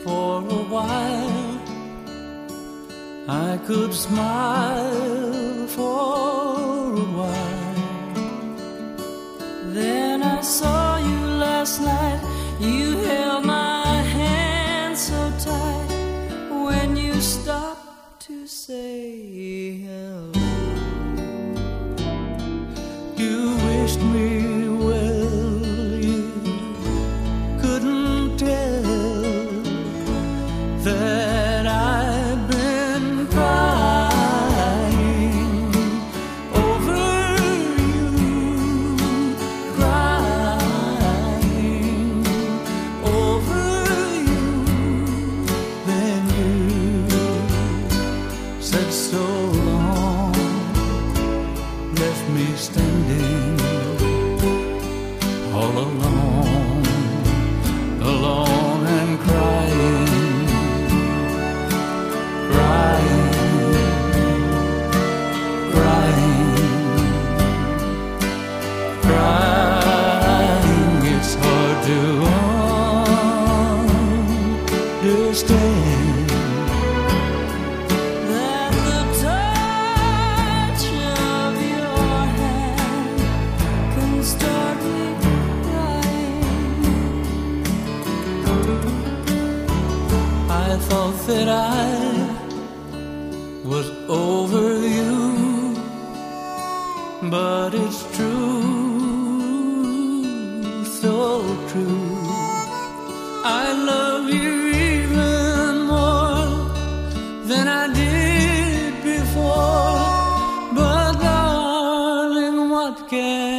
for a while I could smile for a while. Then I saw you last night. You held my hand so tight when you stopped to say hello. You wished me well, you couldn't tell that I'd been crying over you, crying over you. Then you said so long, left me standing all alone, alone and crying, crying, crying, crying. It's hard to understand that the touch of your hand can start me crying. I thought that I was over you, but it's true, so true. I love you even more than I did before, but darling, what can